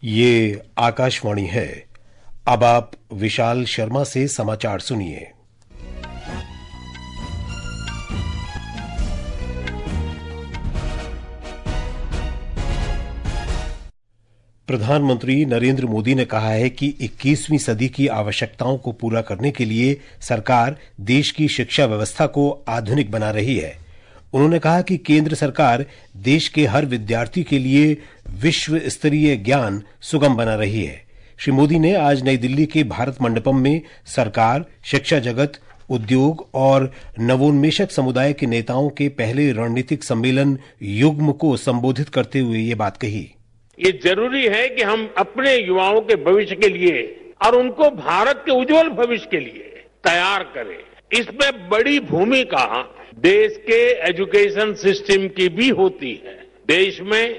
ये आकाशवाणी है। अब आप विशाल शर्मा से समाचार सुनिए। प्रधानमंत्री नरेंद्र मोदी ने कहा है कि 21वीं सदी की आवश्यकताओं को पूरा करने के लिए सरकार देश की शिक्षा व्यवस्था को आधुनिक बना रही है। उन्होंने कहा कि केंद्र सरकार देश के हर विद्यार्थी के लिए विश्व स्तरीय ज्ञान सुगम बना रही है। श्री मोदी ने आज नई दिल्ली के भारत मंडपम में सरकार, शिक्षा जगत, उद्योग और नवोन्मेषक समुदाय के नेताओं के पहले रणनीतिक सम्मेलन युग्म को संबोधित करते हुए ये बात कही। ये जरूरी है कि हम अपने युवाओं के भविष्य के लिए और उनको भारत के उज्जवल भविष्य के लिए तैयार करें। इसमें बड़ी भूमिका देश के एजुकेशन सिस्टम की भी होती है। देश में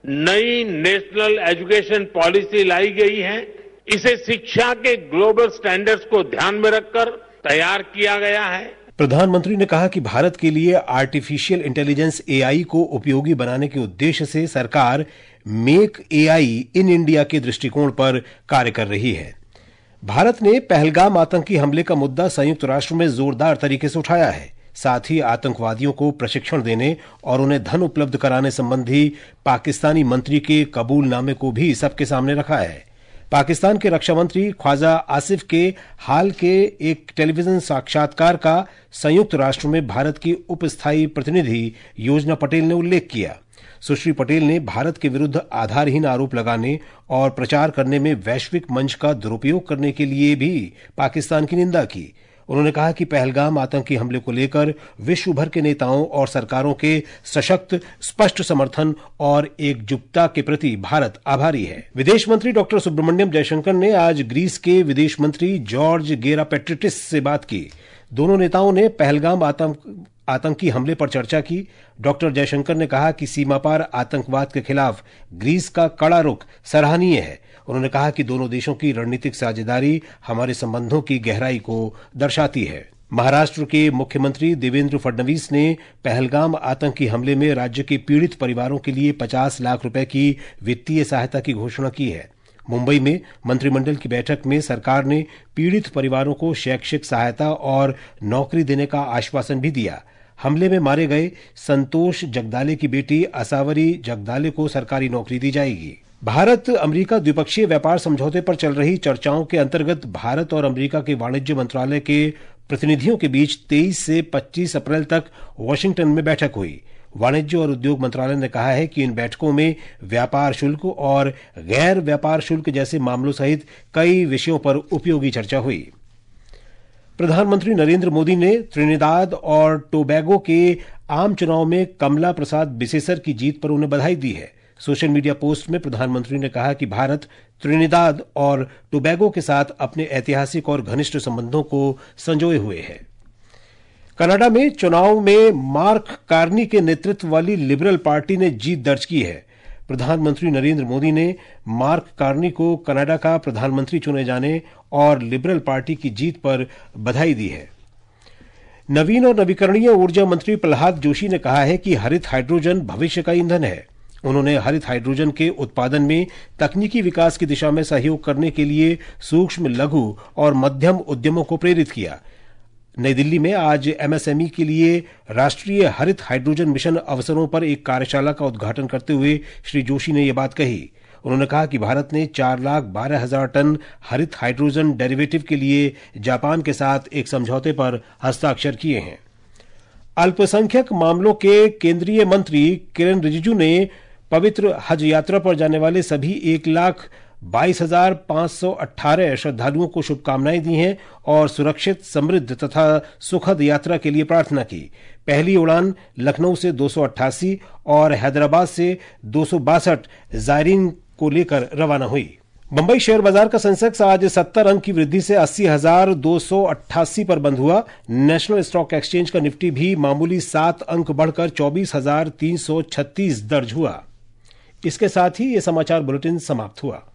नई नेशनल एजुकेशन पॉलिसी लाई गई है। इसे शिक्षा के ग्लोबल स्टैंडर्ड्स को ध्यान में रखकर तैयार किया गया है। प्रधानमंत्री ने कहा कि भारत के लिए आर्टिफिशियल इंटेलिजेंस एआई को उपयोगी बनाने के उद्देश्य से सरकार मेक एआई इन इंडिया के दृष्टिकोण पर कार्य कर रही है। भारत ने पहलगाम आतंकी हमले का मुद्दा संयुक्त राष्ट्र में जोरदार तरीके से उठाया है। साथ ही आतंकवादियों को प्रशिक्षण देने और उन्हें धन उपलब्ध कराने संबंधी पाकिस्तानी मंत्री के कबूलनामे को भी सबके सामने रखा है। पाकिस्तान के रक्षा मंत्री ख्वाजा आसिफ के हाल के एक टेलीविजन साक्षात्कार का संयुक्त राष्ट्र में भारत की उप स्थायी प्रतिनिधि योजना पटेल ने उल्लेख किया। सुश्री पटेल ने भारत के विरुद्ध आधारहीन आरोप लगाने और प्रचार करने में वैश्विक मंच का दुरुपयोग करने के लिए भी पाकिस्तान की निंदा की। उन्होंने कहा कि पहलगाम आतंकी हमले को लेकर विश्व भर के नेताओं और सरकारों के सशक्त, स्पष्ट समर्थन और एकजुटता के प्रति भारत आभारी है। विदेश मंत्री डॉक्टर सुब्रमण्यम जयशंकर ने आज ग्रीस के विदेश मंत्री जॉर्ज गेरापेट्रिटिस से बात की। दोनों नेताओं ने पहलगाम आतंकी हमले पर चर्चा की। डॉक्टर जयशंकर ने कहा कि सीमापार आतंकवाद के खिलाफ ग्रीस का कड़ा रुख सराहनीय है। उन्होंने कहा कि दोनों देशों की रणनीतिक साझेदारी हमारे संबंधों की गहराई को दर्शाती है। महाराष्ट्र के मुख्यमंत्री देवेंद्र फडणवीस ने पहलगाम आतंकी हमले में राज्य के पीड़ित परिवारों के लिए 50 लाख रुपए की वित्तीय सहायता की घोषणा की है। मुंबई में मंत्रिमंडल की बैठक में सरकार ने पीड़ित परिवारों को शैक्षिक सहायता और नौकरी देने का आश्वासन भी दिया। हमले में मारे गए संतोष जगदाले की बेटी असावरी जगदाले को सरकारी नौकरी दी जाएगी। भारत अमेरिका द्विपक्षीय व्यापार समझौते पर चल रही चर्चाओं के अंतर्गत भारत और अमेरिका के वाणिज्य मंत्रालय के प्रतिनिधियों के बीच 23 से 25 अप्रैल तक वाशिंगटन में बैठक हुई। वाणिज्य और उद्योग मंत्रालय ने कहा है कि इन बैठकों में व्यापार शुल्क और गैर व्यापार शुल्क जैसे मामलों सहित कई विषयों पर उपयोगी चर्चा हुई। प्रधानमंत्री नरेंद्र मोदी ने त्रिनिदाद और टोबैगो के आम चुनाव में कमला प्रसाद बिसेसर की जीत पर उन्हें बधाई दी है। सोशल मीडिया पोस्ट में प्रधानमंत्री ने कहा कि भारत त्रिनिदाद और टोबैगो के साथ अपने ऐतिहासिक और घनिष्ठ संबंधों को संजोए हुए है। कनाडा में चुनाव में मार्क कार्नी के नेतृत्व वाली लिबरल पार्टी ने जीत दर्ज की है। प्रधानमंत्री नरेंद्र मोदी ने मार्क कार्नी को कनाडा का प्रधानमंत्री चुने जाने और लिबरल पार्टी की जीत पर बधाई दी है। नवीन और नवीकरणीय ऊर्जा मंत्री प्रहलाद जोशी ने कहा है कि हरित हाइड्रोजन भविष्य का ईंधन है। उन्होंने हरित हाइड्रोजन के उत्पादन में तकनीकी विकास की दिशा में सहयोग करने के लिए सूक्ष्म, लघु और मध्यम उद्यमों को प्रेरित किया। नई दिल्ली में आज एमएसएमई के लिए राष्ट्रीय हरित हाइड्रोजन मिशन अवसरों पर एक कार्यशाला का उद्घाटन करते हुए श्री जोशी ने यह बात कही। उन्होंने कहा कि भारत ने 4,12,000 टन हरित हाइड्रोजन डेरिवेटिव के लिए जापान के साथ एक समझौते पर हस्ताक्षर किए हैं। अल्पसंख्यक मामलों के केंद्रीय मंत्री किरेन रिजिजू ने पवित्र हज यात्रा पर जाने वाले सभी 1,22,518 श्रद्धालुओं को शुभकामनाएं दी हैं और सुरक्षित, समृद्ध तथा सुखद यात्रा के लिए प्रार्थना की। पहली उड़ान लखनऊ से 288 और हैदराबाद से 262 जायरीन को लेकर रवाना हुई। मुंबई शेयर बाजार का सेंसेक्स आज 70 अंक की वृद्धि से 80,288 पर बंद हुआ। नेशनल स्टॉक एक्सचेंज का निफ्टी भी मामूली 7 अंक बढ़कर 24,336 दर्ज हुआ। इसके साथ ही ये समाचार बुलेटिन समाप्त हुआ।